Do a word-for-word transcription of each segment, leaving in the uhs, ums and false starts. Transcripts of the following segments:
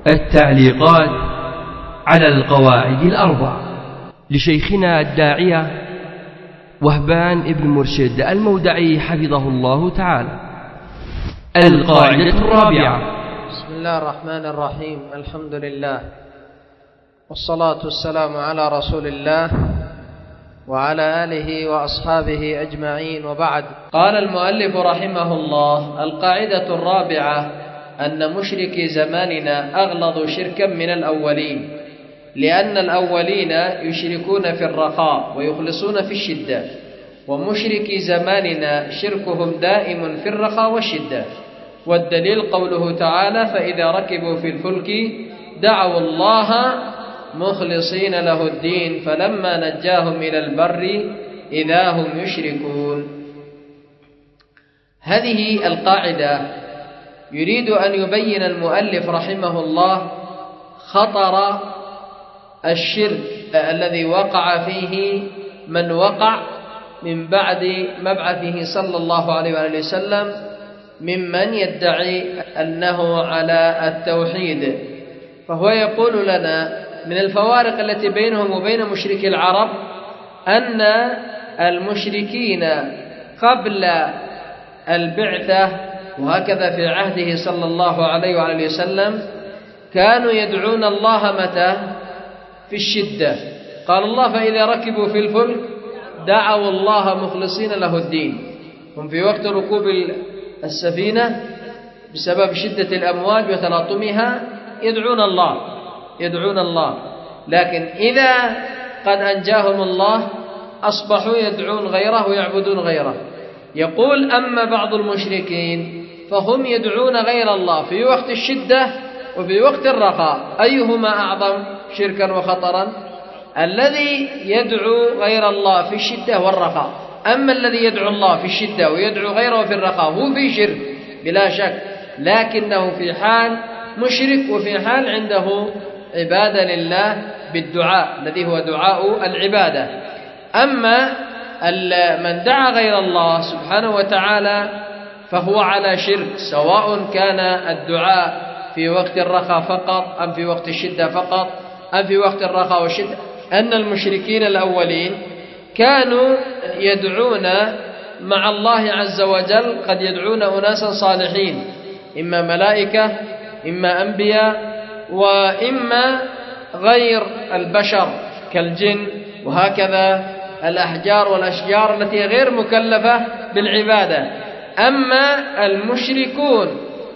التعليقات على القواعد الأربع لشيخنا الداعية وهبان ابن مرشد المودعي حفظه الله تعالى. القاعدة الرابعة: بسم الله الرحمن الرحيم. الحمد لله والصلاة والسلام على رسول الله وعلى آله وأصحابه أجمعين، وبعد. قال المؤلف رحمه الله: القاعدة الرابعة أن مشركي زماننا أغلظ شركا من الأولين، لأن الأولين يشركون في الرخاء ويخلصون في الشدة، ومشركي زماننا شركهم دائم في الرخاء والشدة. والدليل قوله تعالى: فإذا ركبوا في الفلك دعوا الله مخلصين له الدين فلما نجاهم إلى البر إذا هم يشركون. هذه القاعدة يريد أن يبين المؤلف رحمه الله خطر الشرك الذي وقع فيه من وقع من بعد مبعثه صلى الله عليه وآله وسلم ممن يدعي أنه على التوحيد. فهو يقول لنا من الفوارق التي بينهم وبين مشركي العرب أن المشركين قبل البعثة وهكذا في عهده صلى الله عليه وآله وسلم كانوا يدعون الله متى؟ في الشدة. قال الله: فإذا ركبوا في الفلك دعوا الله مخلصين له الدين. هم في وقت ركوب السفينة بسبب شدة الأمواج وتلاطمها يدعون الله يدعون الله لكن إذا قد أنجاهم الله أصبحوا يدعون غيره ويعبدون غيره. يقول: أما بعض المشركين فهم يدعون غير الله في وقت الشدة وفي وقت الرخاء. أيهما أعظم شركا وخطرا؟ الذي يدعو غير الله في الشدة والرخاء. أما الذي يدعو الله في الشدة ويدعو غيره في الرخاء هو في شرك بلا شك، لكنه في حال مشرك وفي حال عنده عبادة لله بالدعاء الذي هو دعاء العبادة. أما من دعا غير الله سبحانه وتعالى فهو على شرك، سواء كان الدعاء في وقت الرخاء فقط أم في وقت الشدة فقط أم في وقت الرخاء والشدة. أن المشركين الأولين كانوا يدعون مع الله عز وجل، قد يدعون أناسا صالحين، إما ملائكة إما أنبياء وإما غير البشر كالجن، وهكذا الأحجار والأشجار التي غير مكلفة بالعبادة. أما المشركون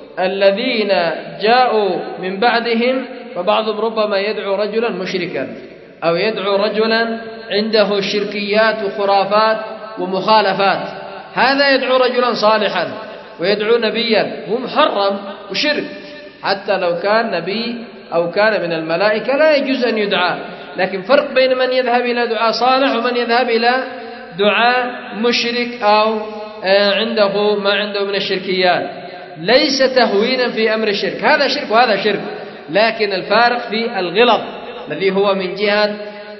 الذين جاءوا من بعدهم فبعضهم ربما يدعو رجلا مشركا أو يدعو رجلا عنده شركيات وخرافات ومخالفات، هذا يدعو رجلا صالحا ويدعو نبيا، هو محرم وشرك. حتى لو كان نبي أو كان من الملائكة لا يجوز أن يدعى. لكن فرق بين من يذهب إلى دعاء صالح ومن يذهب إلى دعاء مشرك أو عنده ما عنده من الشركيات. ليس تهوينا في أمر الشرك، هذا شرك وهذا شرك، لكن الفارق في الغلظ الذي هو من جهة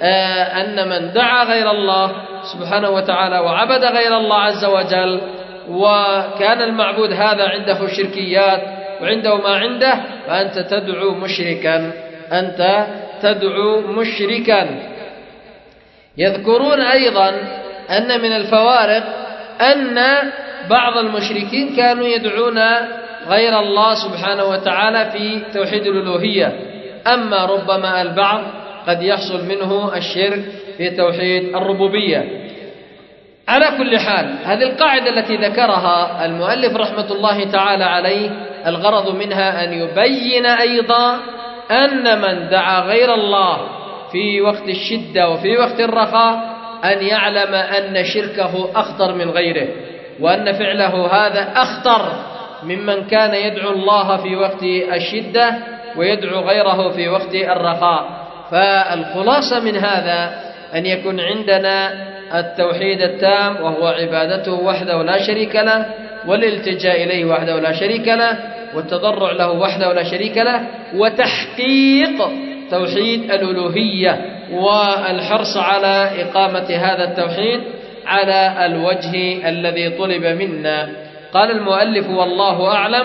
أن من دعا غير الله سبحانه وتعالى وعبد غير الله عز وجل وكان المعبود هذا عنده شركيات وعنده ما عنده، فأنت تدعو مشركا أنت تدعو مشركا. يذكرون أيضا أن من الفوارق أن بعض المشركين كانوا يدعون غير الله سبحانه وتعالى في توحيد الألوهية، أما ربما البعض قد يحصل منه الشرك في توحيد الربوبية. على كل حال، هذه القاعدة التي ذكرها المؤلف رحمة الله تعالى عليه الغرض منها أن يبين أيضا أن من دعا غير الله في وقت الشدة وفي وقت الرخاء أن يعلم أن شركه أخطر من غيره، وأن فعله هذا أخطر ممن كان يدعو الله في وقت الشدة ويدعو غيره في وقت الرخاء. فالخلاصة من هذا أن يكون عندنا التوحيد التام وهو عبادته وحده لا شريك له، والالتجاء إليه وحده لا شريك له، والتضرع له وحده لا شريك له، وتحقيق توحيد الألوهية والحرص على إقامة هذا التوحيد على الوجه الذي طلب منا. قال المؤلف: والله أعلم.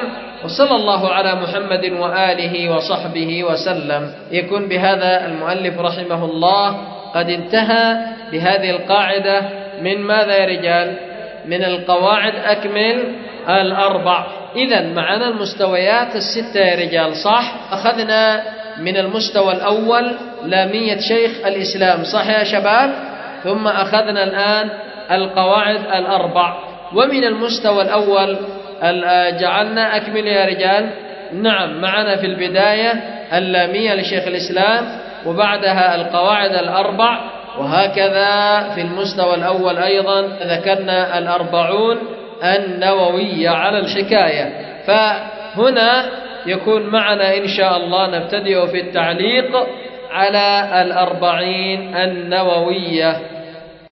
وصلى الله على محمد وآله وصحبه وسلم. يكون بهذا المؤلف رحمه الله قد انتهى بهذه القاعدة من ماذا يا رجال؟ من القواعد أكمل الأربع. إذن معنا المستويات الستة يا رجال، صح؟ أخذنا من المستوى الأول لامية شيخ الإسلام، صح يا شباب؟ ثم أخذنا الآن القواعد الأربع. ومن المستوى الأول جعلنا أكمل يا رجال. نعم، معنا في البداية اللامية لشيخ الإسلام، وبعدها القواعد الأربع، وهكذا في المستوى الأول أيضا ذكرنا الأربعون النووية على الحكاية. فهنا يكون معنا إن شاء الله نبتدئ في التعليق على الأربعين النووية.